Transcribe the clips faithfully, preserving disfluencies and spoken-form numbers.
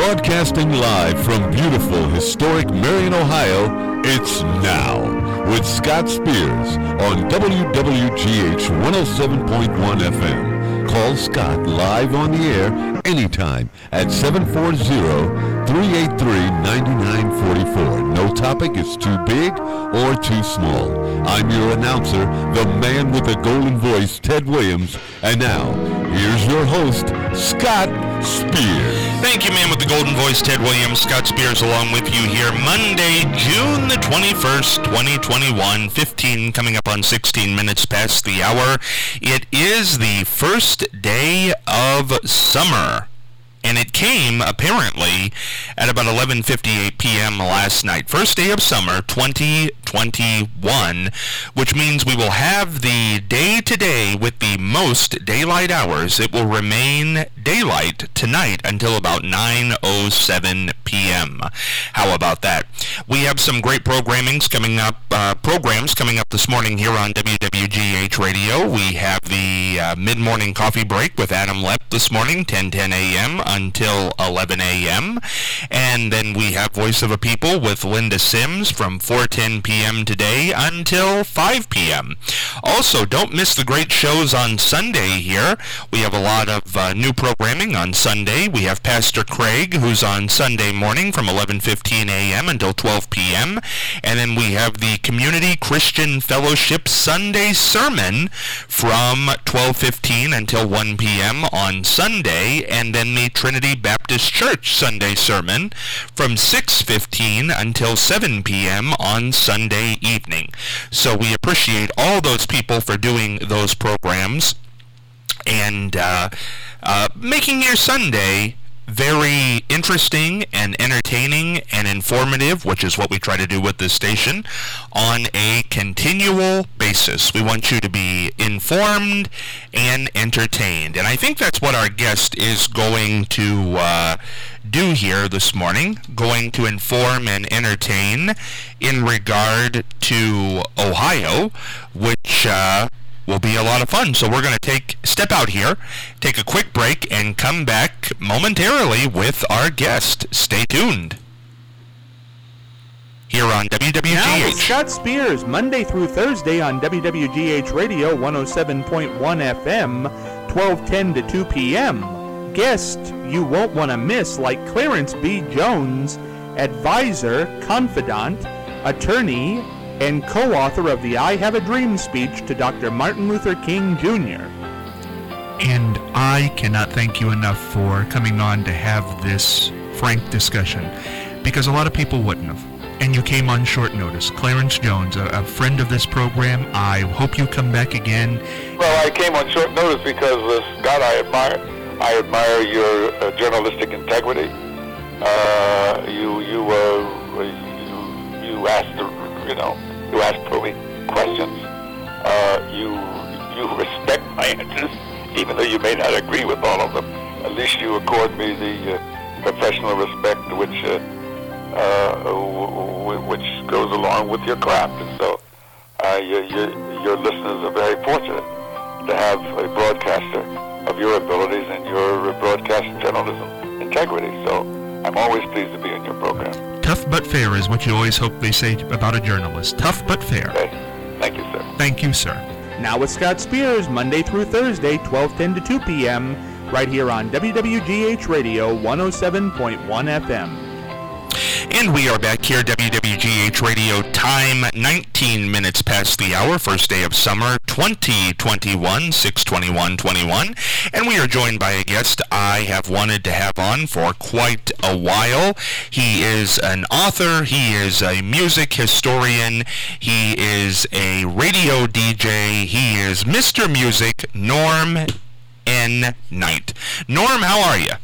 Broadcasting live from beautiful, historic Marion, Ohio, it's Now with Scott Spears on W W G H one oh seven point one F M. Call Scott live on the air anytime at seven four zero, three eight three, nine nine four four. No topic is too big or too small. I'm your announcer, the man with the golden voice, Ted Williams. And now, here's your host, Scott Spears. Thank you, man with the golden voice, Ted Williams. Scott Spears along with you here Monday, June the twenty-first, twenty twenty-one, fifteen coming up on sixteen minutes past the hour. It is the first day of summer. And it came, apparently, at about eleven fifty-eight p.m. last night. First day of summer, twenty twenty-one, which means we will have the day today with the most daylight hours. It will remain daylight tonight until about nine oh seven p.m. How about that? We have some great programmings coming up, uh, programs coming up this morning here on W W G H Radio. We have the uh, mid-morning coffee break with Adam Lepp this morning, ten ten a.m. until eleven a.m. And then we have Voice of a People with Linda Sims from four ten p.m. today until five p.m. Also, don't miss the great shows on Sunday here. We have a lot of uh, new programming on Sunday. We have Pastor Craig, who's on Sunday morning from eleven fifteen a.m. until twelve p.m. And then we have the Community Christian Fellowship Sunday Sermon from twelve fifteen until one p.m. on Sunday. And then the Trinity Baptist Church Sunday Sermon from six fifteen until seven p.m. on Sunday evening. So we appreciate all those people for doing those programs and uh, uh, making your Sunday very interesting and entertaining and informative, which is what we try to do with this station, on a continual basis. We want you to be informed and entertained. And I think that's what our guest is going to uh, do here this morning, going to inform and entertain in regard to Ohio, which uh, will be a lot of fun. So we're going to take step out here, take a quick break, and come back momentarily with our guest. Stay tuned. Here on W W G H. Now with Scott Spears, Monday through Thursday on W W G H Radio one oh seven point one F M, twelve ten to two p.m. Guest you won't want to miss, like Clarence B. Jones, advisor, confidant, attorney, and co-author of the I Have a Dream speech to Doctor Martin Luther King Junior And I cannot thank you enough for coming on to have this frank discussion, because a lot of people wouldn't have. And you came on short notice. Clarence Jones, a, a friend of this program. I hope you come back again. Well, I came on short notice because, uh, Scott, I admire I admire your uh, journalistic integrity. Uh, you you uh, you you asked the, you know you asked probing questions. Uh, you you respect my answers, even though you may not agree with all of them. At least you accord me the uh, professional respect which uh, uh, w- which goes along with your craft. And so uh, your, your, your listeners are very fortunate to have a broadcaster of your abilities and your broadcast journalism integrity. So I'm always pleased to be in your program. Tough but fair is what you always hope they say about a journalist. Tough but fair. Okay. Thank you, sir. Thank you, sir. Now with Scott Spears, Monday through Thursday, twelve ten to two p.m., right here on W W G H Radio one oh seven point one F M. And we are back here, W W G H Radio, time nineteen minutes past the hour, first day of summer, twenty twenty-one, six twenty-one twenty-one. And we are joined by a guest I have wanted to have on for quite a while. He is an author, he is a music historian, he is a radio D J, he is Mister Music, Norm N. Knight. Norm, how are you?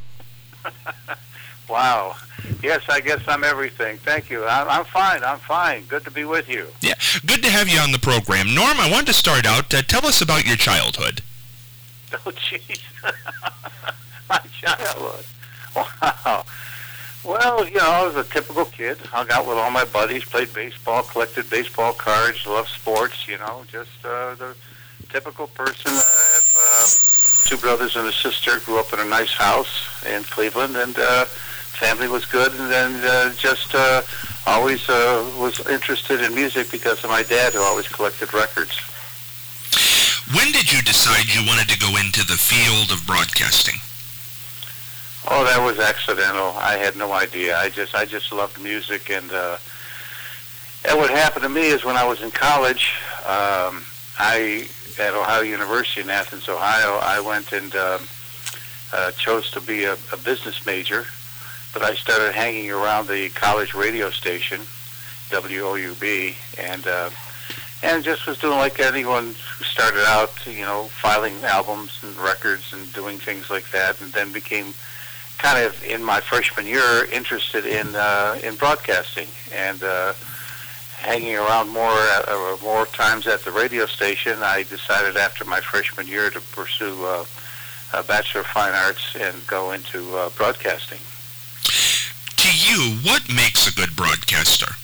Wow. Yes, I guess I'm everything. Thank you. I'm, I'm fine. I'm fine. Good to be with you. Yeah, good to have you on the program. Norm, I wanted to start out. Uh, tell us about your childhood. Oh, jeez. My childhood. Wow. Well, you know, I was a typical kid. Hung out with all my buddies, played baseball, collected baseball cards, loved sports, you know, just uh, the typical person. I have uh, two brothers and a sister, grew up in a nice house in Cleveland, and uh, family was good, and then uh, just uh, always uh, was interested in music because of my dad, who always collected records. When did you decide you wanted to go into the field of broadcasting? Oh, that was accidental. I had no idea. I just I just loved music, and uh, and what happened to me is when I was in college, um, I at Ohio University in Athens, Ohio, I went and um, uh, chose to be a, a business major, but I started hanging around the college radio station, W O U B, and uh, and just was doing like anyone who started out, you know, filing albums and records and doing things like that, and then became kind of in my freshman year interested in uh, in broadcasting and uh, hanging around more uh, more times at the radio station. I decided after my freshman year to pursue uh, a Bachelor of Fine Arts and go into uh, broadcasting. To you, what makes a good broadcaster?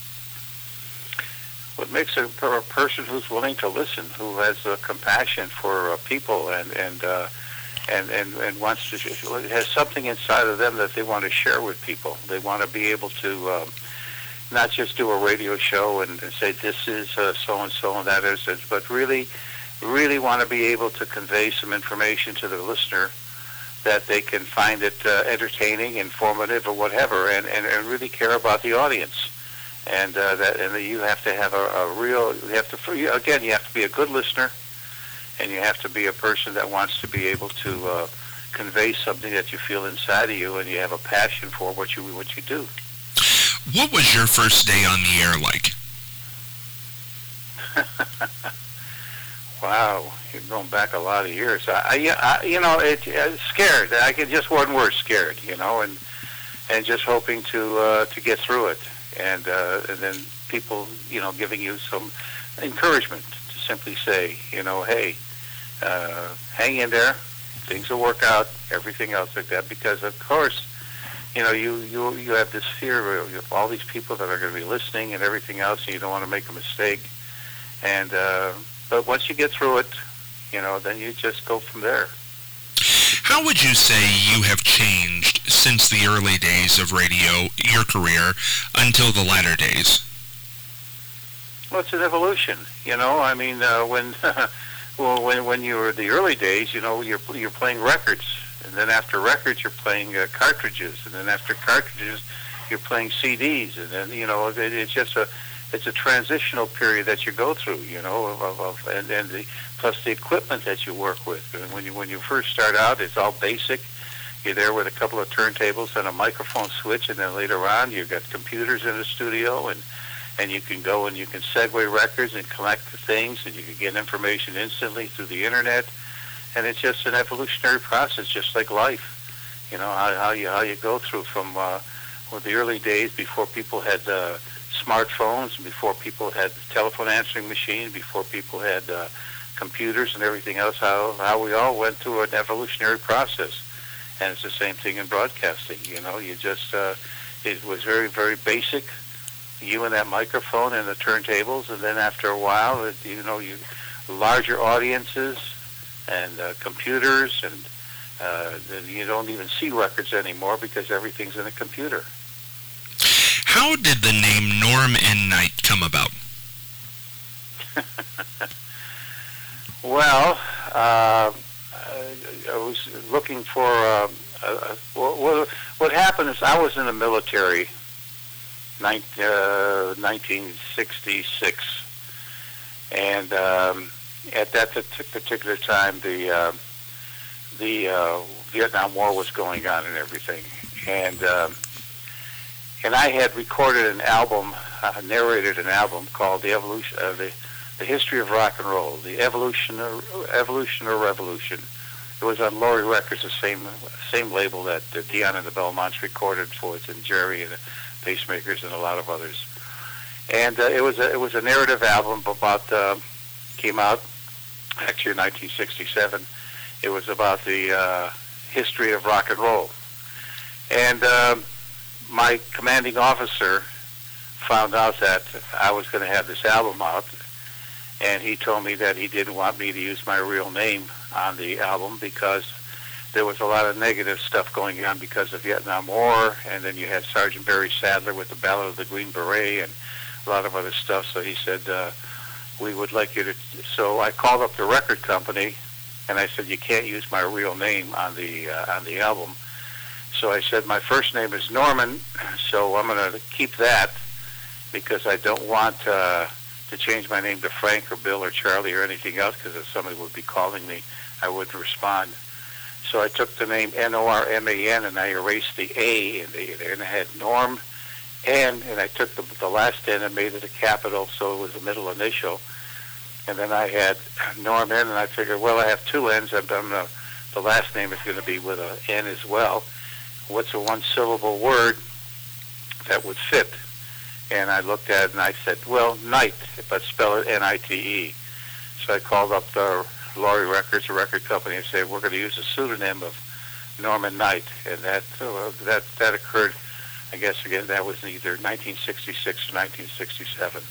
What makes a, a person who's willing to listen, who has a compassion for uh, people, and and, uh, and and and wants to has something inside of them that they want to share with people. They want to be able to um, not just do a radio show and, and say this is uh, so and so and that is it, but really, really want to be able to convey some information to the listener that they can find it uh, entertaining, informative, or whatever, and, and, and really care about the audience. And uh, that, and you have to have a, a real. You have to again. You have to be a good listener, and you have to be a person that wants to be able to uh, convey something that you feel inside of you, and you have a passion for what you what you do. What was your first day on the air like? Wow, you're going back a lot of years. I, I you know, it, uh, scared. I could just one word, scared. You know, and and just hoping to uh, to get through it. And, uh, and then people, you know, giving you some encouragement to simply say, you know, hey, uh, hang in there, things will work out, everything else like that. Because, of course, you know, you, you, you have this fear of all these people that are going to be listening and everything else, and you don't want to make a mistake. And uh, but once you get through it, you know, then you just go from there. How would you say you have changed since the early days of radio, your career, until the latter days? Well, it's an evolution. You know, I mean, uh, when well, when when you were the early days, you know, you're you're playing records, and then after records, you're playing uh, cartridges, and then after cartridges, you're playing C Ds, and then you know, it, it's just a it's a transitional period that you go through. You know, of, of and and the plus the equipment that you work with. And when you when you first start out, it's all basic. You're there with a couple of turntables and a microphone switch, and then later on, you've got computers in the studio, and and you can go and you can segue records and collect the things, and you can get information instantly through the internet. And it's just an evolutionary process, just like life. You know, how, how you how you go through from uh, well, the early days before people had uh, smartphones, and before people had telephone answering machines, before people had uh, computers and everything else, how, how we all went through an evolutionary process. And it's the same thing in broadcasting. You know, you just, uh, it was very, very basic, you and that microphone and the turntables, and then after a while, it, you know, you larger audiences and uh, computers, and uh, you don't even see records anymore because everything's in a computer. How did the name Norm N. Knight come about? Well, uh, I was looking for, uh, uh, what, what happened is I was in the military in uh, nineteen sixty-six, and um, at that particular time, the, uh, the uh, Vietnam War was going on and everything, and um, and I had recorded an album, uh, narrated an album called "The Evolution," uh, the The History of Rock and Roll, the evolution or, evolution or revolution. It was on Laurie Records, the same same label that uh, Dion and the Belmonts recorded for us, and Jerry and the Pacemakers and a lot of others. And uh, it was a, it was a narrative album about uh, came out actually in nineteen sixty-seven. It was about the uh, history of rock and roll, and um, my commanding officer found out that I was going to have this album out. And he told me that he didn't want me to use my real name on the album because there was a lot of negative stuff going on because of Vietnam War, and then you had Sergeant Barry Sadler with the Ballad of the Green Beret and a lot of other stuff. So he said, uh, we would like you to... So I called up the record company, and I said, you can't use my real name on the uh, on the album. So I said, my first name is Norman, so I'm going to keep that because I don't want uh, to change my name to Frank or Bill or Charlie or anything else, because if somebody would be calling me, I wouldn't respond. So I took the name N O R M A N, and I erased the A in there, and I had Norm, N, and I took the, the last N and made it a capital, so it was a middle initial. And then I had Norm N, and I figured, well, I have two N's. I'm, I'm gonna, the last name is going to be with an N as well. What's a one-syllable word that would fit? And I looked at it, and I said, well, Night, but spell it N I T E. So I called up the Laurie Records, a record company, and said, we're going to use a pseudonym of Norman Knight. And that, uh, that, that occurred, I guess, again, that was either nineteen sixty-six or nineteen sixty-seven.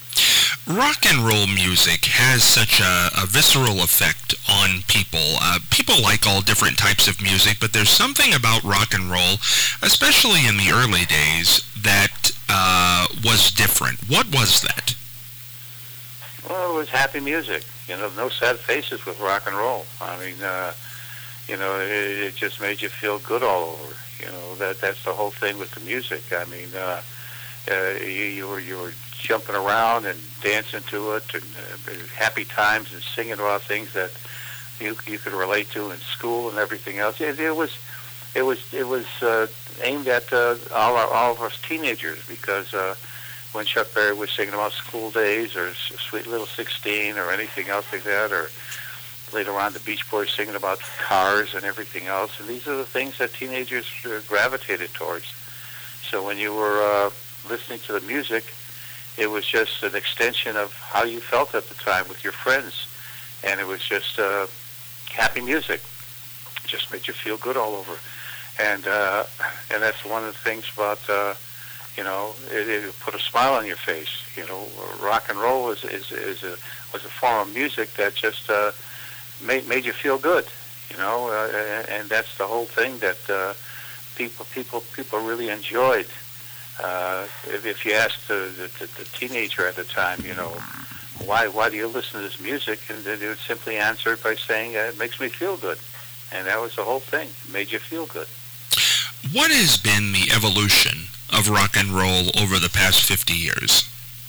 Rock and roll music has such a, a visceral effect on people. Uh, people like all different types of music, but there's something about rock and roll, especially in the early days, that uh, was different. What was that? Well, it was happy music. You know, no sad faces with rock and roll. I mean, uh, you know, it, it just made you feel good all over. You know, that that's the whole thing with the music. I mean, uh, uh, you, you were you were jumping around and dancing to it, and uh, happy times, and singing about things that you you could relate to in school and everything else. It, it was it was it was uh, aimed at uh, all our, all of us teenagers, because uh, when Chuck Berry was singing about school days or Sweet Little sixteen or anything else like that, or later on the Beach Boys singing about cars and everything else, and these are the things that teenagers uh, gravitated towards. So when you were uh, listening to the music, it was just an extension of how you felt at the time with your friends, and it was just uh, happy music. It just made you feel good all over, and uh, and that's one of the things about uh, you know, it, it put a smile on your face. You know, rock and roll is is, is a was a form of music that just uh, made made you feel good. You know, uh, and, and that's the whole thing that uh, people people people really enjoyed. Uh, if, if you asked the, the, the teenager at the time, you know, why why do you listen to this music, and they would simply answer it by saying, uh, it makes me feel good. And that was the whole thing. It made you feel good. What has been the evolution of rock and roll over the past fifty years?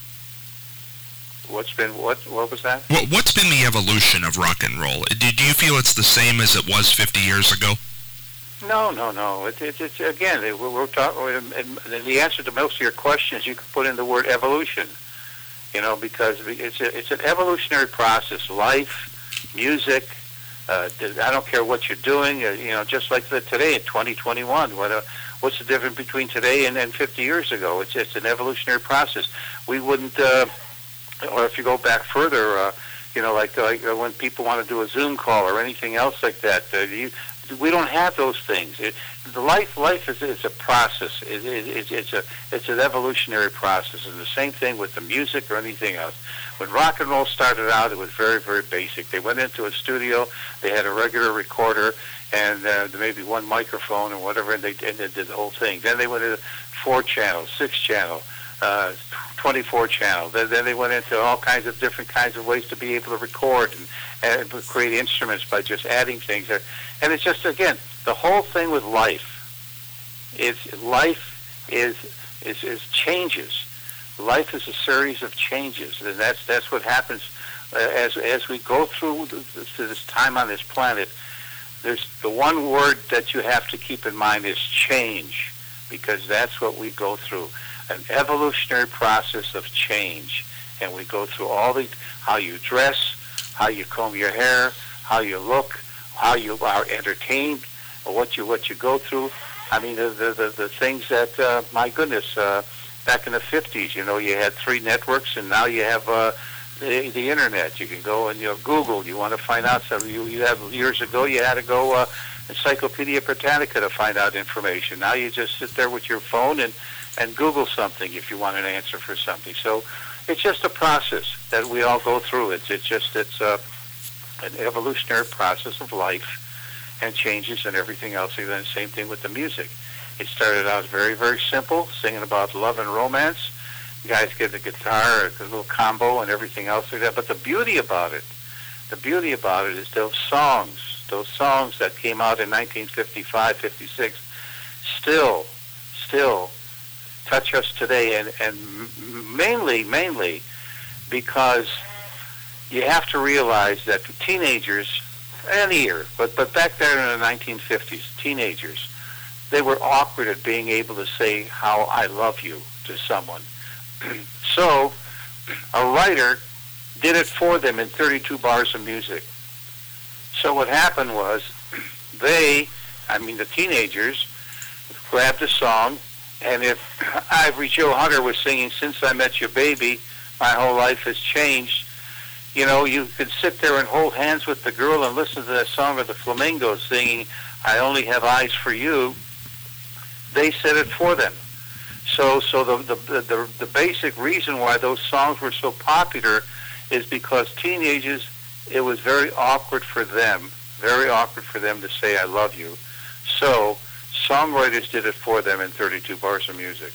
What's been, what What was that? What, what's been the evolution of rock and roll? Do, do you feel it's the same as it was fifty years ago? No, no, no. It, it, it's again, it, we're, we're talking. The answer to most of your questions, you can put in the word evolution. You know, because it's a, it's an evolutionary process. Life, music. Uh, I don't care what you're doing. Uh, you know, just like the, today in twenty twenty-one. What, uh, what's the difference between today and, and fifty years ago? It's it's an evolutionary process. We wouldn't, uh, or if you go back further, uh, you know, like like uh, when people want to do a Zoom call or anything else like that. Uh, you, We don't have those things. It, the life, life is, is a process. It, it, it, it's a, it's an evolutionary process, and the same thing with the music or anything else. When rock and roll started out, it was very, very basic. They went into a studio, they had a regular recorder, and uh, maybe one microphone and whatever, and they, and they did the whole thing. Then they went into four channel, six channel, uh, twenty-four channel. Then, then they went into all kinds of different kinds of ways to be able to record and, and create instruments by just adding things there. And it's just, again, the whole thing with life is life is is, is changes. Life is a series of changes, and that's that's what happens uh, as as we go through this, this time on this planet. There's the one word that you have to keep in mind is change, because that's what we go through, an evolutionary process of change, and we go through all the how you dress, how you comb your hair, how you look, how you are entertained, or what you what you go through. I mean, the the, the, the things that, uh, my goodness, uh, back in the fifties, you know, you had three networks, and now you have uh, the, the internet. You can go and, you know, Google. You want to find out something. You, you have, years ago, you had to go uh, Encyclopedia Britannica to find out information. Now you just sit there with your phone and, and Google something if you want an answer for something. So it's just a process that we all go through. It's, it's just, it's... Uh, an evolutionary process of life, and changes and everything else. And then same thing with the music. It started out very, very simple, singing about love and romance. Guys get the guitar, a little combo, and everything else like that. But the beauty about it, the beauty about it is those songs, those songs that came out in nineteen fifty-five, fifty-six, still, still touch us today, and, and mainly, mainly because you have to realize that teenagers, any year, but, but back there in the nineteen fifties, teenagers, they were awkward at being able to say how I love you to someone. So a writer did it for them in thirty-two bars of music. So what happened was they, I mean the teenagers, grabbed a song, and if Ivory Joe Hunter was singing Since I Met Your Baby, My Whole Life Has Changed, you know, you could sit there and hold hands with the girl and listen to that song of the Flamingos singing I Only Have Eyes for You. They said it for them. So so the, the, the, the basic reason why those songs were so popular is because teenagers, it was very awkward for them, very awkward for them to say I love you. So songwriters did it for them in thirty-two bars of music.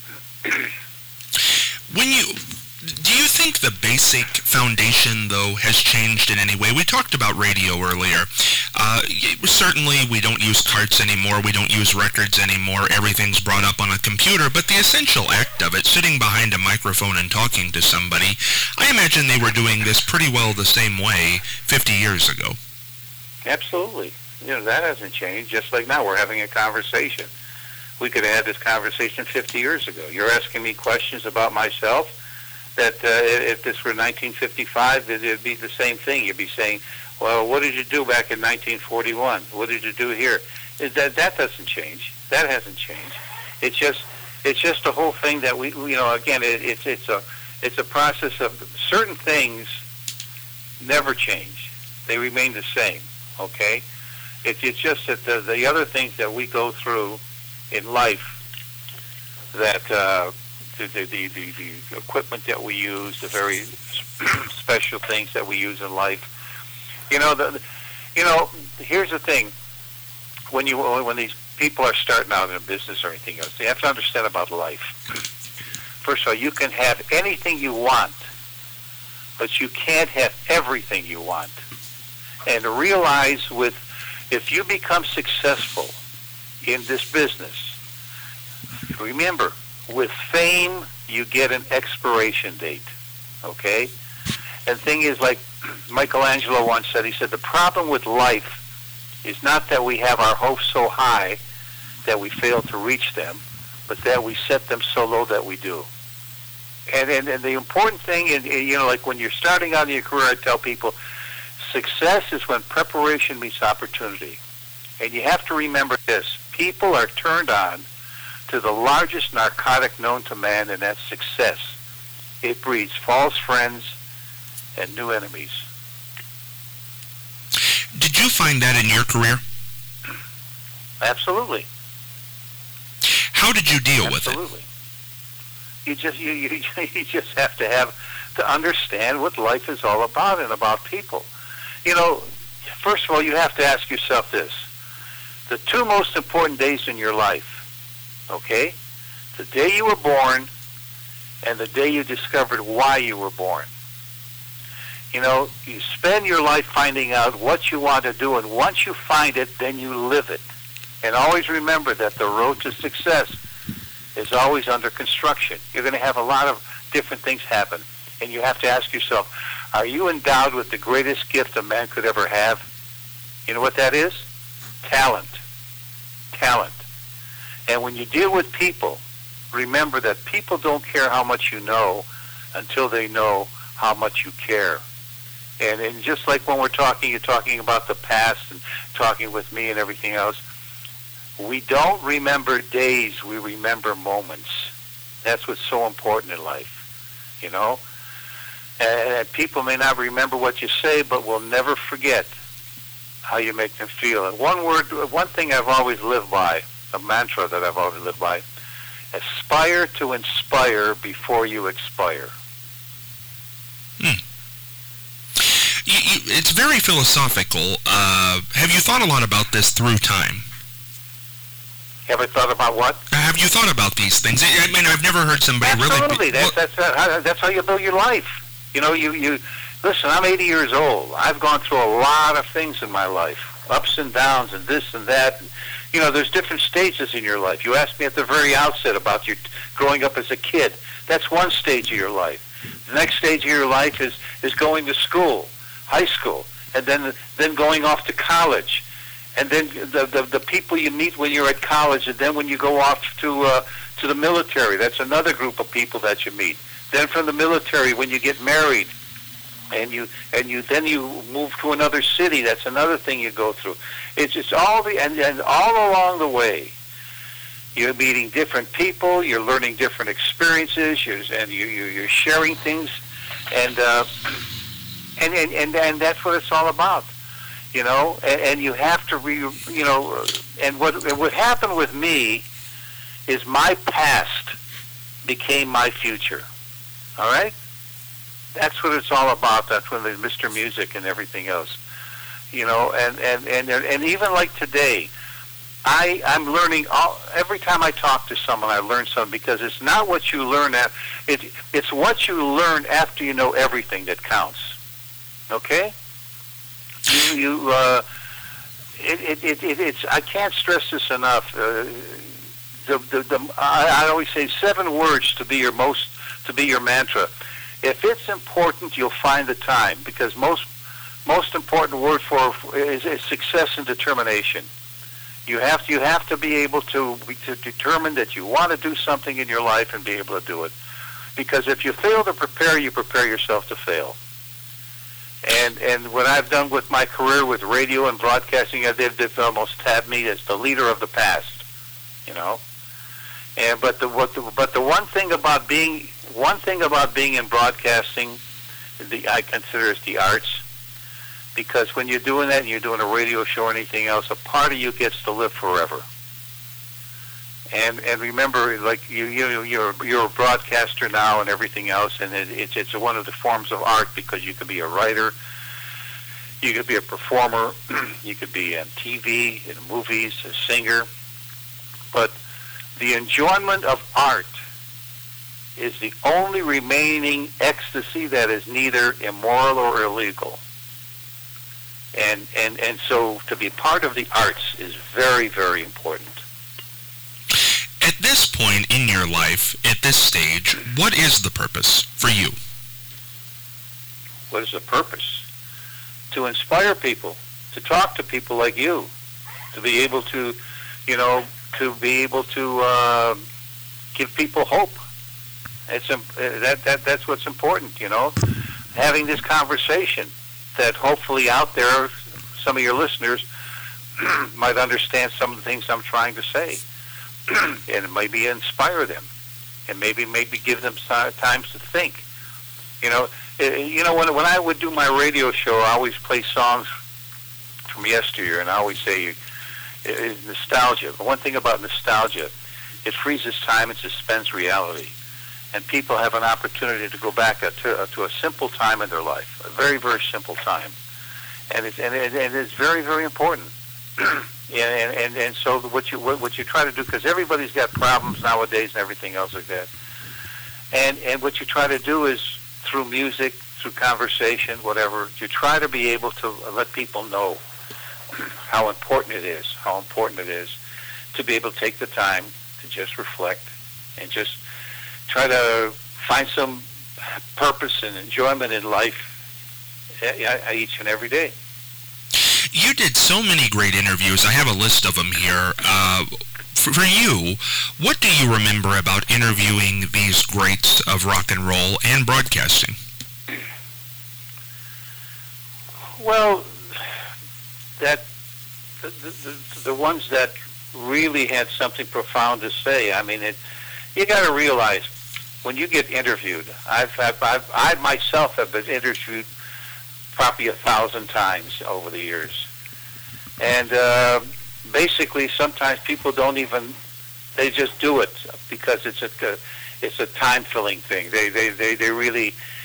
When you, do you think the basic foundation, though, has changed in any way? We talked about radio earlier. Uh, certainly, we don't use carts anymore. We don't use records anymore. Everything's brought up on a computer. But the essential act of it, sitting behind a microphone and talking to somebody, I imagine they were doing this pretty well the same way fifty years ago. Absolutely. You know, that hasn't changed. Just like now, we're having a conversation. We could have had this conversation fifty years ago. You're asking me questions about myself that uh, if this were nineteen fifty-five, it would be the same thing. You'd be saying, well, what did you do back in nineteen forty-one? What did you do here? It, that that doesn't change. That hasn't changed. It's just it's just a whole thing that we, you know, again, it, it's it's a it's a process of certain things never change. They remain the same. Okay, it's it's just that the the other things that we go through in life, that uh, the, the the the equipment that we use, the very special things that we use in life. You know, the, you know, here's the thing. When you when these people are starting out in a business or anything else, they have to understand about life. First of all, you can have anything you want, but you can't have everything you want. And realize with, if you become successful in this business, remember, with fame, you get an expiration date. Okay? And the thing is, like Michelangelo once said, he said, the problem with life is not that we have our hopes so high that we fail to reach them, but that we set them so low that we do. And and, and the important thing, is, you know, like when you're starting out in your career, I tell people, success is when preparation meets opportunity. And you have to remember this. People are turned on to the largest narcotic known to man, and that's success. It breeds false friends and new enemies. Did you find that in your career? Absolutely. How did you deal Absolutely. with it? You just you, you you just have to have to understand what life is all about and about people. You know, first of all, you have to ask yourself this. The two most important days in your life, okay? The day you were born and the day you discovered why you were born. You know, you spend your life finding out what you want to do, and once you find it, then you live it. And always remember that the road to success is always under construction. You're going to have a lot of different things happen, and you have to ask yourself, are you endowed with the greatest gift a man could ever have? You know what that is? Talent. Talent. And when you deal with people, remember that people don't care how much you know until they know how much you care. And, and just like when we're talking, you're talking about the past and talking with me and everything else, we don't remember days, we remember moments. That's what's so important in life, you know? And people may not remember what you say, but will never forget how you make them feel. And one word, one thing I've always lived by, a mantra that I've always lived by, aspire to inspire before you expire. Hmm. You, you, it's very philosophical. Uh, have you thought a lot about this through time? Have I thought about what? Have you thought about these things? I mean, I've never heard somebody Absolutely. really... Absolutely. That's, that's, uh, that's how you build your life. You know, you, you... Listen, I'm eighty years old. I've gone through a lot of things in my life. Ups and downs and this and that. You know, there's different stages in your life. You asked me at the very outset about your growing up as a kid. That's one stage of your life. The next stage of your life is, is going to school, high school, and then then going off to college. And then the, the the people you meet when you're at college, and then when you go off to uh, to the military, that's another group of people that you meet. Then from the military, when you get married, and you and you then you move to another city, that's another thing you go through. It's it's all the and, and all along the way, you're meeting different people, you're learning different experiences, you're, and you, you you're sharing things, and uh, and, and and and that's what it's all about. You know, and, and you have to, re, you know, and what what happened with me is my past became my future. All right? That's what it's all about. That's when there's Mister Music and everything else. You know, and, and, and, and even like today, I, I'm learning, all, every time I talk to someone, I learn something, because it's not what you learn, at, it, it's what you learn after you know everything that counts. Okay? You, you uh, it, it, it, it's. I can't stress this enough. Uh, the, the, the, I, I always say seven words to be your most, to be your mantra. If it's important, you'll find the time, because most, most important word for is, is success and determination. You have to, you have to be able to, to determine that you want to do something in your life and be able to do it. Because if you fail to prepare, you prepare yourself to fail. And and what I've done with my career with radio and broadcasting, they've, they've almost tabbed me as the leader of the past, you know. And but the what the, but the one thing about being one thing about being in broadcasting, the I consider is the arts, because when you're doing that and you're doing a radio show or anything else, a part of you gets to live forever. And and remember, like you you you're you're a broadcaster now and everything else, and it, it's it's one of the forms of art, because you could be a writer, you could be a performer, you could be on T V, in movies, a singer. But the enjoyment of art is the only remaining ecstasy that is neither immoral or illegal. And and and so to be part of the arts is very, very important. At this point in your life, at this stage, what is the purpose for you? What is the purpose? To inspire people, to talk to people like you, to be able to, you know, to be able to uh, give people hope. It's um, that that that's what's important, you know. Having this conversation that hopefully out there, some of your listeners might understand some of the things I'm trying to say. And maybe inspire them, and maybe maybe give them times to think. You know, you know when when I would do my radio show, I always play songs from yesteryear, and I always say it's nostalgia. But one thing about nostalgia, it freezes time and suspends reality, and people have an opportunity to go back to, to a simple time in their life, a very very simple time, and it's and, it, and it's very very important. And, and and so what you what, what you try to do, because everybody's got problems nowadays and everything else like that, and and what you try to do is through music, through conversation, whatever, you try to be able to let people know how important it is, how important it is to be able to take the time to just reflect and just try to find some purpose and enjoyment in life each and every day. You did so many great interviews. I have a list of them here. Uh, for, for you, what do you remember about interviewing these greats of rock and roll and broadcasting? Well, that the, the, the ones that really had something profound to say. I mean, it, you got to realize when you get interviewed. I've, I've, I've I myself have been interviewed probably a thousand times over the years. And uh, basically sometimes people don't even, they just do it because it's a, it's a time-filling thing. They, they, they, they really,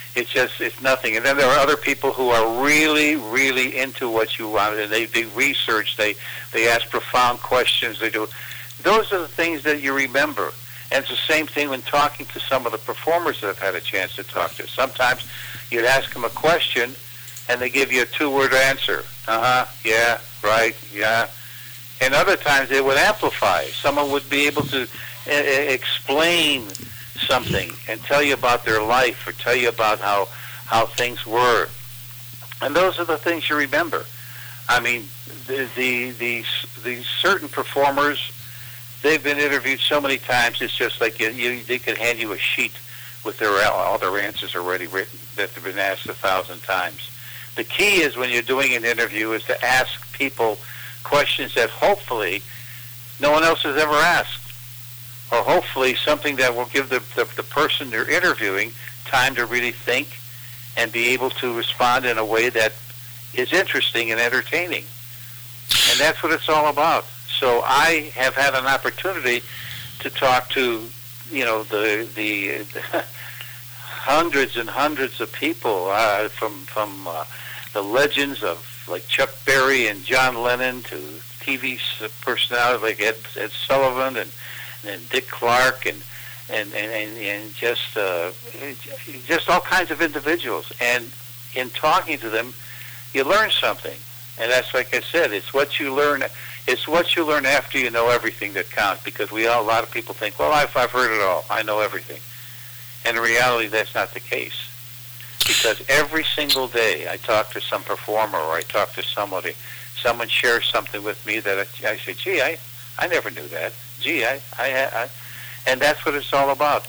it's just it's nothing. And then there are other people who are really, really into what you want, and they they research, they they ask profound questions, they do. Those are the things that you remember. And it's the same thing when talking to some of the performers that I've had a chance to talk to. Sometimes you'd ask them a question, and they give you a two-word answer. Uh-huh, yeah, right, yeah. And other times they would amplify. Someone would be able to uh, explain something and tell you about their life or tell you about how, how things were. And those are the things you remember. I mean, the the the, the certain performers, they've been interviewed so many times, it's just like you, you, they could hand you a sheet with their all their answers already written that have been asked a thousand times. The key is when you're doing an interview is to ask people questions that hopefully no one else has ever asked, or hopefully something that will give the, the, the person you're interviewing time to really think and be able to respond in a way that is interesting and entertaining. And that's what it's all about. So I have had an opportunity to talk to, you know, the the, the hundreds and hundreds of people, uh, from from uh, the legends of like Chuck Berry and John Lennon to T V personalities like Ed, Ed Sullivan and, and Dick Clark and and and, and, and just uh, just all kinds of individuals. And in talking to them, you learn something. And that's, like I said, it's what you learn. It's what you learn after you know everything that counts. Because we all, a lot of people think, well, I've I've heard it all. I know everything. And in reality, that's not the case. Because every single day, I talk to some performer or I talk to somebody. Someone shares something with me that I, I say, gee, I I never knew that. Gee, I, I I and that's what it's all about.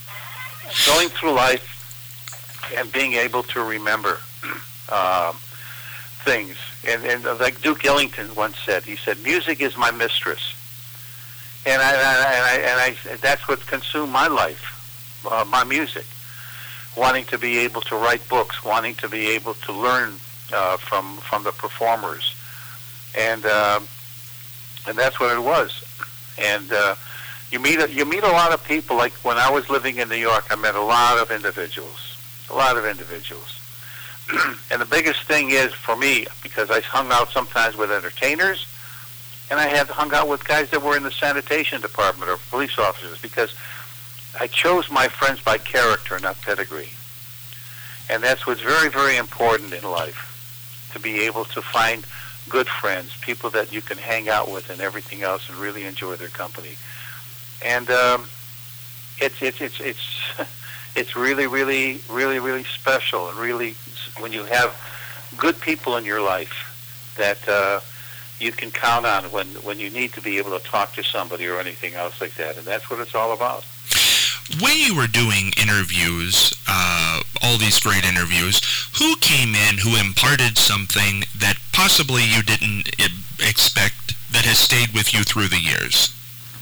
Going through life and being able to remember uh, things. And, and like Duke Ellington once said, he said, "Music is my mistress," and I, and I, and I, that's what consumed my life, uh, my music. Wanting to be able to write books, wanting to be able to learn uh, from from the performers, and uh, and that's what it was. And uh, you meet a, you meet a lot of people. Like when I was living in New York, I met a lot of individuals, a lot of individuals. And the biggest thing is for me, because I hung out sometimes with entertainers, and I had hung out with guys that were in the sanitation department or police officers, because I chose my friends by character, not pedigree. And that's what's very, very important in life, to be able to find good friends, people that you can hang out with and everything else and really enjoy their company. And um, it's, it's, it's, it's, it's really, really, really, really special. And really, when you have good people in your life that uh, you can count on when, when you need to be able to talk to somebody or anything else like that. And that's what it's all about. When you were doing interviews, uh, all these great interviews, who came in who imparted something that possibly you didn't expect that has stayed with you through the years?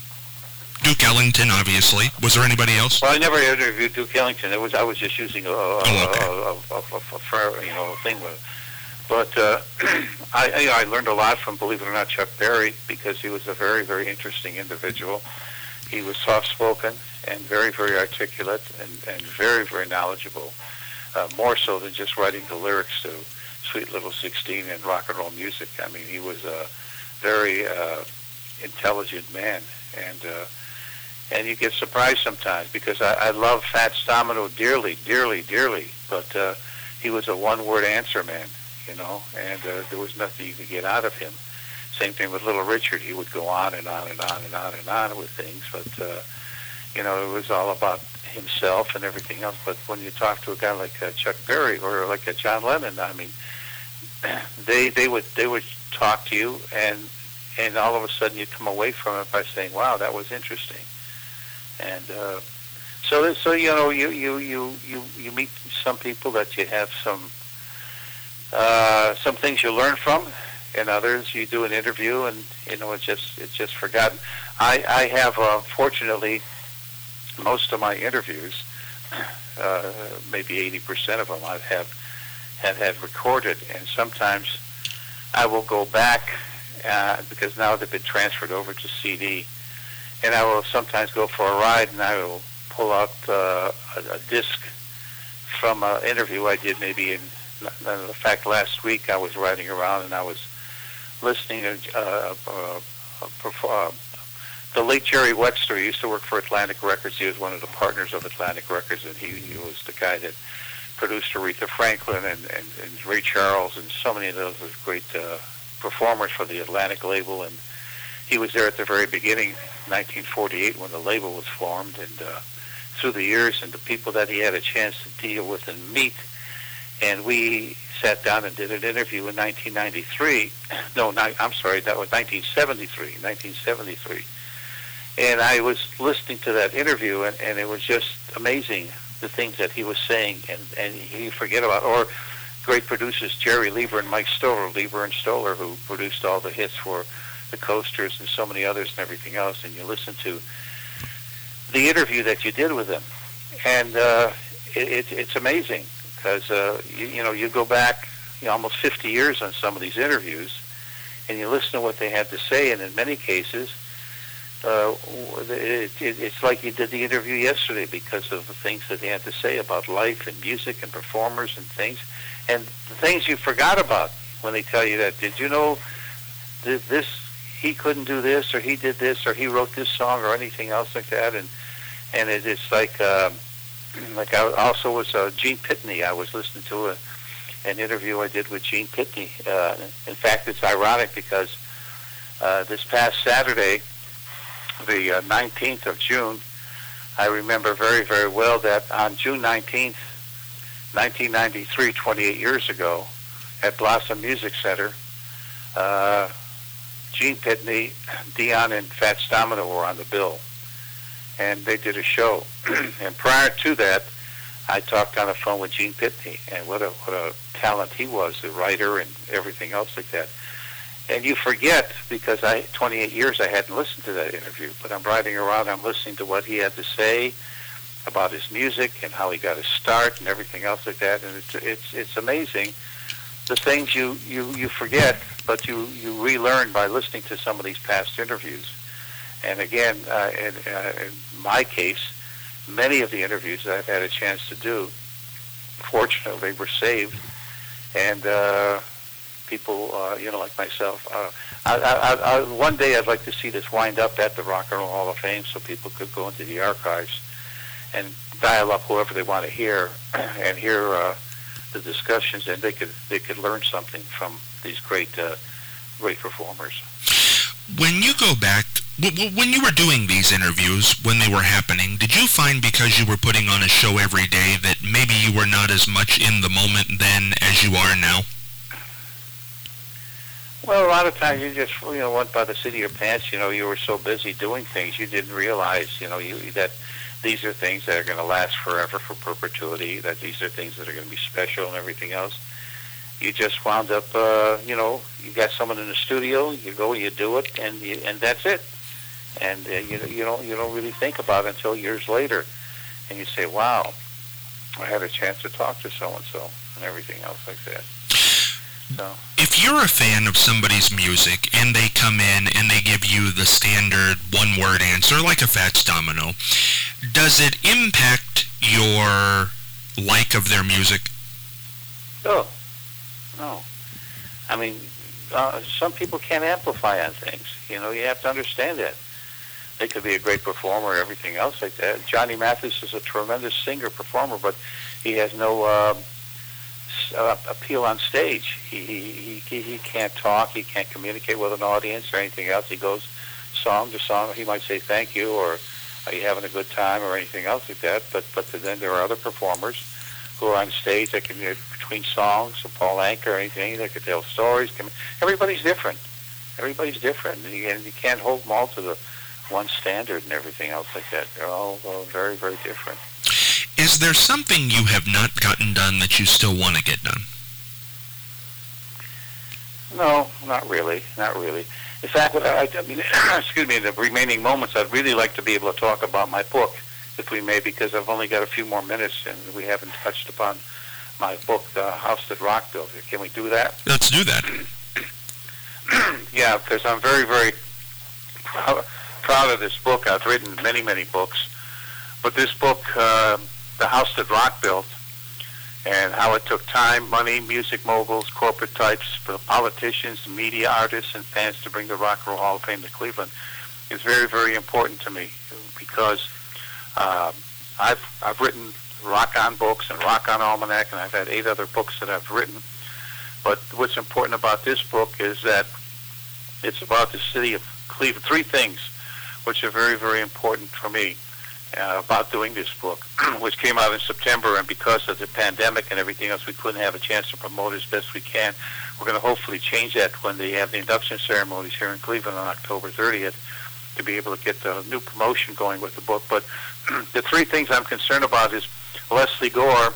Duke Ellington, obviously. Was there anybody else? Well, I never interviewed Duke Ellington. It was I was just using a, a, oh, okay. a, a, a, a, a you know, thing with it. But uh, I, I learned a lot from, believe it or not, Chuck Berry, because he was a very, very interesting individual. He was soft-spoken and very, very articulate and, and very, very knowledgeable, uh, more so than just writing the lyrics to Sweet Little sixteen and rock and roll music. I mean, he was a very uh, intelligent man, and uh, and you get surprised sometimes, because I, I love Fats Domino dearly, dearly, dearly, but uh, he was a one-word answer man, you know, and uh, there was nothing you could get out of him. Same thing with Little Richard. He would go on and on and on and on and on with things, but, uh, you know, it was all about himself and everything else. But when you talk to a guy like uh, Chuck Berry or like a John Lennon, I mean, they they would they would talk to you, and and all of a sudden you come away from it by saying, "Wow, that was interesting." And uh, so so you know you you you you you meet some people that you have some uh, some things you learn from. And others, you do an interview, and you know it's just it's just forgotten. I I have uh, fortunately most of my interviews, uh, maybe eighty percent of them, I have have had recorded, and sometimes I will go back uh, because now they've been transferred over to C D, and I will sometimes go for a ride, and I will pull out uh, a, a disc from an interview I did maybe in, in fact, last week I was riding around and I was listening to uh, uh, uh, the late Jerry Wexler. He used to work for Atlantic Records. He was one of the partners of Atlantic Records, and he, he was the guy that produced Aretha Franklin and, and, and Ray Charles and so many of those great uh, performers for the Atlantic label. And he was there at the very beginning, nineteen forty-eight, when the label was formed. And uh, through the years, and the people that he had a chance to deal with and meet. And we sat down and did an interview in nineteen ninety-three. No, ni- I'm sorry, that was nineteen seventy-three. nineteen seventy-three. And I was listening to that interview, and, and it was just amazing, the things that he was saying, and, and you forget about, or great producers, Jerry Lieber and Mike Stoller, Lieber and Stoller, who produced all the hits for the Coasters and so many others and everything else, and you listen to the interview that you did with them, and uh, it, it, it's amazing, because, uh, you, you know, you go back you know, almost fifty years on some of these interviews, and you listen to what they had to say, and in many cases, Uh, it, it, it's like you did the interview yesterday because of the things that they had to say about life and music and performers and things, and the things you forgot about when they tell you that. Did you know that this, he couldn't do this, or he did this, or he wrote this song, or anything else like that? And and it, it's like uh, like I also was uh, Gene Pitney. I was listening to a, an interview I did with Gene Pitney. Uh, in fact, it's ironic because uh, this past Saturday, the uh, nineteenth of June, I remember very, very well that on June nineteenth, nineteen ninety-three, twenty-eight years ago, at Blossom Music Center, uh, Gene Pitney, Dion, and Fats Domino were on the bill, and they did a show. And prior to that, I talked on the phone with Gene Pitney, and what a what a talent he was, the writer and everything else like that. And you forget, because I twenty-eight years I hadn't listened to that interview, but I'm riding around, I'm listening to what he had to say about his music and how he got his start and everything else like that. And it's it's it's amazing the things you, you, you forget, but you, you relearn by listening to some of these past interviews. And again, uh, in, uh, in my case, many of the interviews that I've had a chance to do, fortunately, were saved. And uh, people, uh, you know, like myself, uh, I, I, I, one day I'd like to see this wind up at the Rock and Roll Hall of Fame so people could go into the archives and dial up whoever they want to hear and hear uh, the discussions, and they could they could learn something from these great uh, great performers. When you go back, when you were doing these interviews, when they were happening, did you find because you were putting on a show every day that maybe you were not as much in the moment then as you are now? Well, a lot of times you just, you know, went by the seat of your pants. You know, you were so busy doing things, you didn't realize, you know, you, that these are things that are going to last forever, for perpetuity, that these are things that are going to be special and everything else. You just wound up, uh, you know, you got someone in the studio, you go, you do it, and you, and that's it. And uh, you you don't you don't really think about it until years later, and you say, "Wow, I had a chance to talk to so and so," and everything else like that. So, if you're a fan of somebody's music and they come in and they give you the standard one-word answer, like a Fats Domino, does it impact your like of their music? No, no. I mean, uh, some people can't amplify on things. You know, you have to understand that. They could be a great performer, everything else like that. Johnny Mathis is a tremendous singer, performer, but he has no uh, uh, appeal on stage. He, he he he can't talk. He can't communicate with an audience or anything else. He goes song to song. He might say thank you, or are you having a good time, or anything else like that. But but then there are other performers who are on stage that can, you know, between songs, or Paul Anka or anything, they could tell stories. Everybody's different. Everybody's different, and you, and you can't hold them all to the one standard and everything else like that. They're all uh, very, very different. Is there something you have not gotten done that you still want to get done? No, not really. Not really. In fact, I, I mean, excuse me, in the remaining moments, I'd really like to be able to talk about my book, if we may, because I've only got a few more minutes and we haven't touched upon my book, The House That Rock Built. Can we do that? Let's do that. Yeah, because I'm very, very proud, proud of this book. I've written many, many books. But this book, uh, The House That Rock Built, and how it took time, money, music moguls, corporate types, politicians, media artists, and fans to bring the Rock and Roll Hall of Fame to Cleveland is very, very important to me, because um, I've I've written Rock On books and Rock On Almanac, and I've had eight other books that I've written. But what's important about this book is that it's about the city of Cleveland. Three things which are very, very important for me uh, about doing this book, which came out in September, and because of the pandemic and everything else, we couldn't have a chance to promote as best we can. We're going to hopefully change that when they have the induction ceremonies here in Cleveland on October thirtieth to be able to get the new promotion going with the book. But the three things I'm concerned about is Leslie Gore,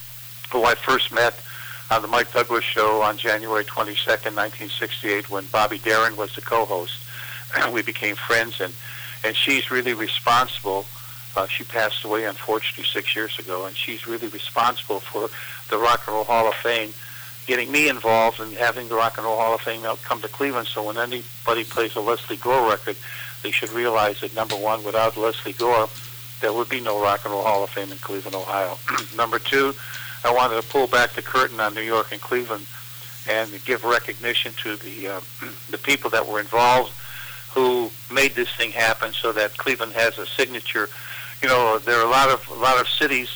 who I first met on the Mike Douglas Show on January twenty-second, nineteen sixty-eight, when Bobby Darin was the co-host. We became friends, and, and she's really responsible. Uh, she passed away, unfortunately, six years ago, and she's really responsible for the Rock and Roll Hall of Fame, getting me involved and having the Rock and Roll Hall of Fame come to Cleveland. So when anybody plays a Leslie Gore record, they should realize that, number one, without Leslie Gore, there would be no Rock and Roll Hall of Fame in Cleveland, Ohio. Number two, I wanted to pull back the curtain on New York and Cleveland and give recognition to the uh, the people that were involved, who made this thing happen, so that Cleveland has a signature. You know, there are a lot of a lot of cities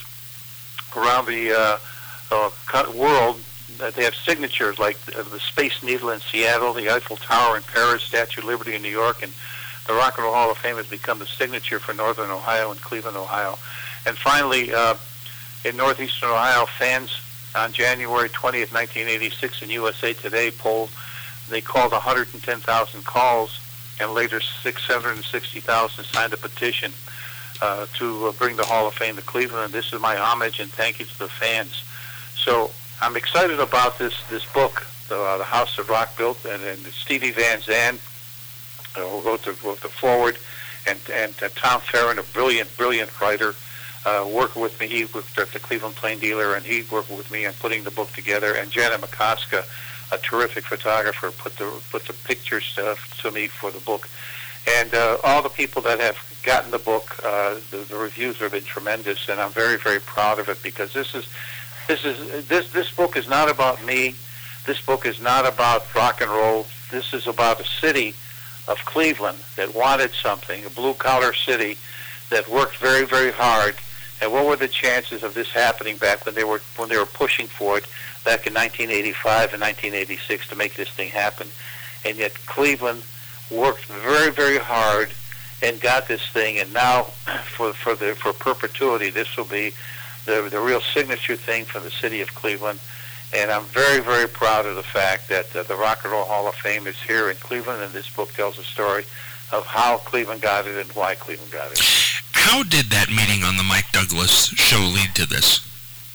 around the uh, uh, world that they have signatures, like the Space Needle in Seattle, the Eiffel Tower in Paris, Statue of Liberty in New York, and the Rock and Roll Hall of Fame has become the signature for Northern Ohio and Cleveland, Ohio. And finally, uh, in Northeastern Ohio, fans on January twentieth, nineteen eighty-six, in U S A Today polled, they called one hundred ten thousand calls, and later six hundred sixty thousand signed a petition uh, to uh, bring the Hall of Fame to Cleveland. And this is my homage and thank you to the fans. So I'm excited about this this book, the, uh, the House of Rock Built, and, and Stevie Van Zandt, uh, who wrote the, wrote the foreword, and, and uh, Tom Farron, a brilliant, brilliant writer, uh, working with me. He worked at the Cleveland Plain Dealer, and he worked with me on putting the book together. And Janet McCoska, a terrific photographer, put the put the pictures uh, to me for the book. And uh, all the people that have gotten the book, uh, the, the reviews have been tremendous, and I'm very, very proud of it, because this is this is this this book is not about me. This book is not about rock and roll. This is about a city of Cleveland that wanted something, a blue-collar city that worked very, very hard. And what were the chances of this happening back when they were when they were pushing for it back in nineteen eighty-five and nineteen eighty-six to make this thing happen? And yet Cleveland worked very, very hard and got this thing. And now, for for the for perpetuity, this will be the the real signature thing for the city of Cleveland. And I'm very, very proud of the fact that uh, the Rock and Roll Hall of Fame is here in Cleveland, and this book tells a story of how Cleveland got it and why Cleveland got it. How did that meeting on the Mike Douglas show lead to this?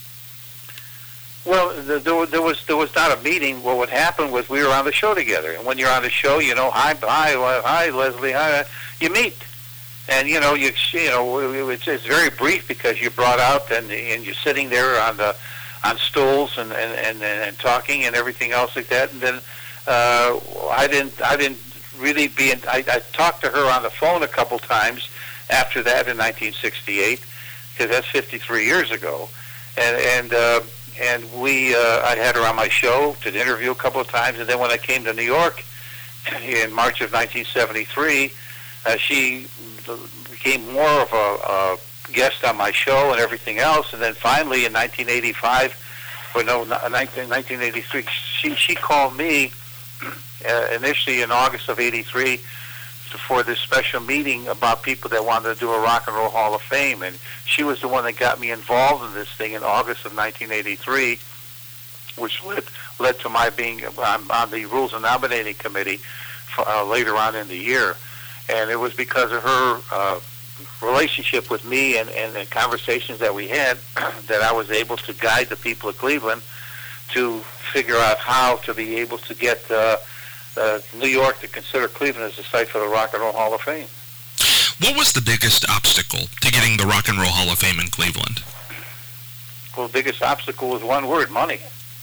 Well, there, there was there was not a meeting. Well, what happened was we were on the show together, and when you're on the show, you know, hi, hi, hi, Leslie, hi, you meet, and you know, you you know, it's, it's very brief because you're brought out and and you're sitting there on the on stools and and, and, and talking and everything else like that, and then uh, I didn't I didn't really be in, I, I talked to her on the phone a couple times after that in nineteen sixty-eight, because that's fifty-three years ago, and and uh, and we uh, I had her on my show to interview a couple of times, and then when I came to New York in March of nineteen seventy-three, uh, she became more of a, a guest on my show and everything else, and then finally in nineteen eighty-five, or no, nineteen eighty-three, she she called me uh, initially in August of eighty-three. For this special meeting about people that wanted to do a Rock and Roll Hall of Fame. And she was the one that got me involved in this thing in August of nineteen eighty-three, which led, led to my being on, on the Rules and Nominating Committee for, uh, later on in the year. And it was because of her uh, relationship with me and, and, and conversations that we had that I was able to guide the people of Cleveland to figure out how to be able to get uh, Uh, New York to consider Cleveland as a site for the Rock and Roll Hall of Fame. What was the biggest obstacle to getting the Rock and Roll Hall of Fame in Cleveland? Well, the biggest obstacle was one word: money.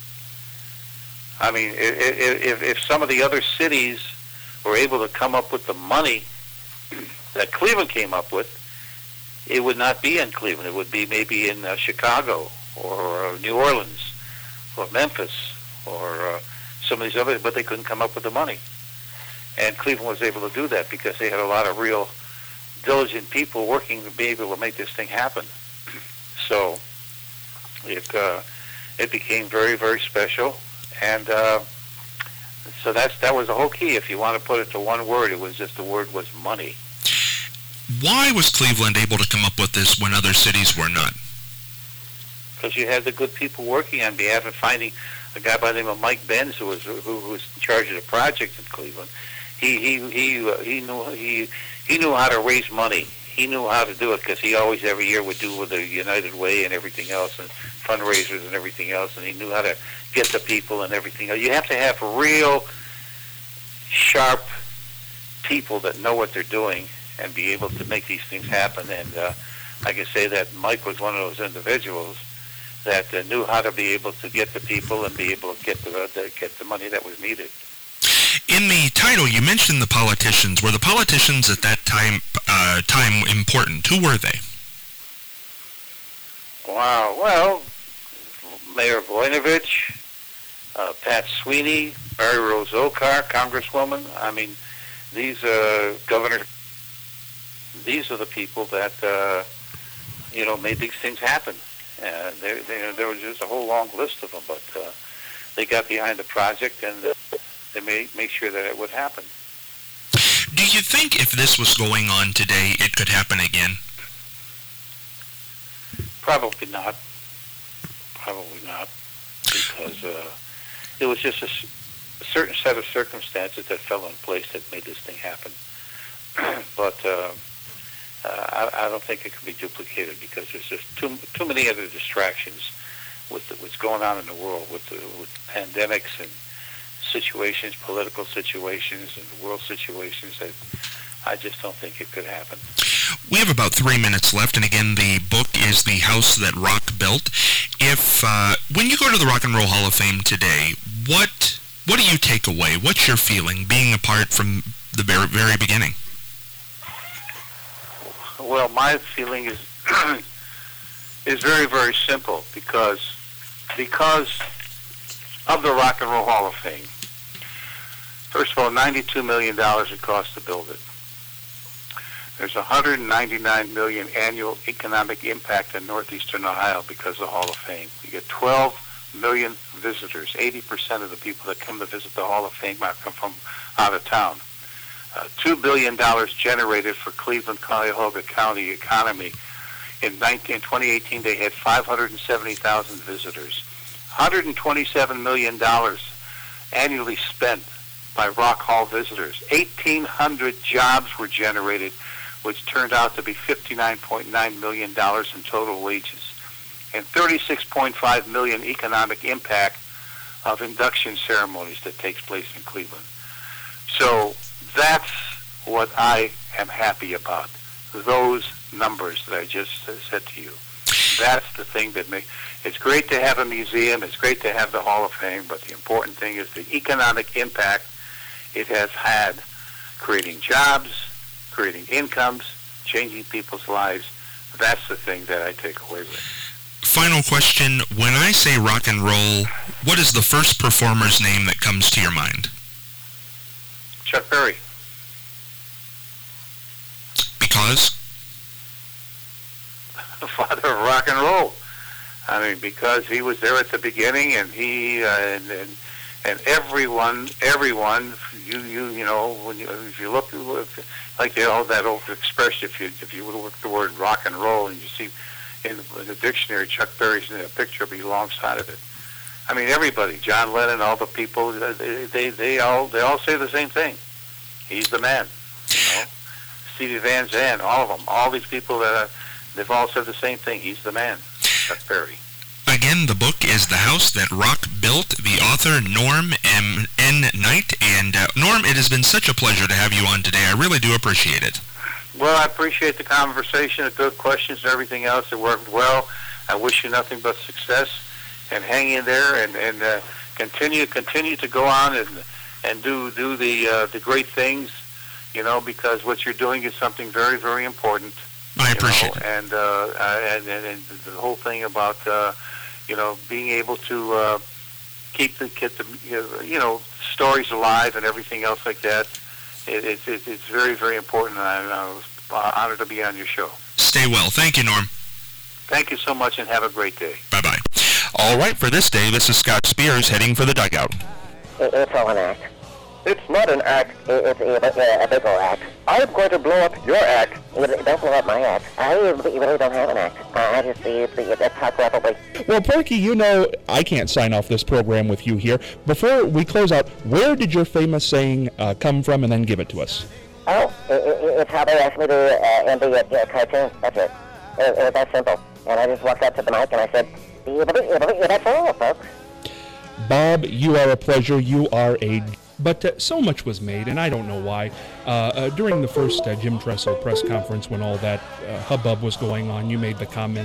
I mean, if, if some of the other cities were able to come up with the money that Cleveland came up with, it would not be in Cleveland. It would be maybe in uh, Chicago or uh, New Orleans, or Memphis, or uh, some of these other, but they couldn't come up with the money. And Cleveland was able to do that because they had a lot of real diligent people working to be able to make this thing happen. So it uh, it became very, very special, and uh, so that's that was the whole key. If you want to put it to one word, it was just the word was money. Why was Cleveland able to come up with this when other cities were not? Because you had the good people working on behalf of finding a guy by the name of Mike Benz, who was who, who was in charge of the project in Cleveland. He he he uh, he knew he he knew how to raise money. He knew how to do it because he always every year would do with the United Way and everything else and fundraisers and everything else, and he knew how to get the people and everything else. You have to have real sharp people that know what they're doing and be able to make these things happen. And uh, I can say that Mike was one of those individuals that uh, knew how to be able to get the people and be able to get the, uh, the get the money that was needed. In the title, you mentioned the politicians. Were the politicians at that time uh, time important? Who were they? Wow. Well, Mayor Voinovich, uh, Pat Sweeney, Mary Rose Okar, Congresswoman. I mean, these uh, governors. These are the people that uh, you know made these things happen. Uh, there, there, there was just a whole long list of them, but uh, they got behind the project and uh, they made make sure that it would happen. Do you think if this was going on today, it could happen again? Probably not. Probably not, because uh, it was just a, s- a certain set of circumstances that fell in place that made this thing happen. But uh, uh, I, I don't think it can be duplicated because there's just too too many other distractions with the, what's going on in the world with the, with pandemics and situations, political situations, and world situations that I just don't think it could happen. We have about three minutes left, and again, the book is The House That Rock Built. If uh, when you go to the Rock and Roll Hall of Fame today, what what do you take away? What's your feeling being a part from the very, very beginning? Well, my feeling is is very, very simple because because of the Rock and Roll Hall of Fame. First of all, ninety-two million dollars it cost to build it. There's one hundred ninety-nine million dollars annual economic impact in northeastern Ohio because of the Hall of Fame. You get twelve million visitors. eighty percent of the people that come to visit the Hall of Fame come from out of town. Uh, two billion dollars generated for Cleveland, Cuyahoga County economy. In twenty eighteen, they had five hundred seventy thousand visitors. one hundred twenty-seven million dollars annually spent by Rock Hall visitors. eighteen hundred jobs were generated, which turned out to be fifty-nine point nine million dollars in total wages, and thirty-six point five million dollars economic impact of induction ceremonies that takes place in Cleveland. So that's what I am happy about, those numbers that I just said to you. That's the thing that makes it's great to have a museum, it's great to have the Hall of Fame, but the important thing is the economic impact it has had, creating jobs, creating incomes, changing people's lives. That's the thing that I take away with. Final question. When I say rock and roll, what is the first performer's name that comes to your mind? Chuck Berry. Because? The father of rock and roll. I mean, because he was there at the beginning, and he uh, and, and and everyone, everyone, you you you know, when you if you look like the old that old expression, if you if you look at the word rock and roll and you see in the, in the dictionary Chuck Berry's in a picture will be alongside of it. I mean, everybody, John Lennon, all the people, they they, they all they all say the same thing. He's the man. You know, Stevie Van Zandt, all of them, all these people that are, they've all said the same thing. He's the man, Chuck Berry. Again, the book is The House That Rock Built. The author, Norm M. N. Knight. And uh, Norm, it has been such a pleasure to have you on today. I really do appreciate it. Well, I appreciate the conversation, the good questions, and everything else. It worked well. I wish you nothing but success, and hang in there, and and uh, continue continue to go on and and do do the uh, the great things, you know, because what you're doing is something very, very important. I appreciate know, it. And, uh, and, and and the whole thing about uh, you know, being able to uh, keep the keep the you know stories alive and everything else like that. It, it, it, it's very, very important, and I, I was honored to be on your show. Stay well. Thank you, Norm. Thank you so much, and have a great day. Bye-bye. All right, for this day, this is Scott Spears heading for the dugout. It, it's all an act. It's not an act. It, it's a, a big old act. I'm going to blow up your act. Don't blow up my act. I really don't have an act. I just, it's, it's talk rapidly. Well, Porky, you know I can't sign off this program with you here. Before we close out, where did your famous saying uh, come from, and then give it to us? Oh, it, it, it's how they asked me to uh, end the uh, cartoon. That's it. It, it was that simple. And I just walked up to the mic and I said, that's all, folks. Bob, you are a pleasure. You are a... But uh, so much was made, and I don't know why. Uh, uh, during the first uh, Jim Tressel press conference, when all that uh, hubbub was going on, you made the comment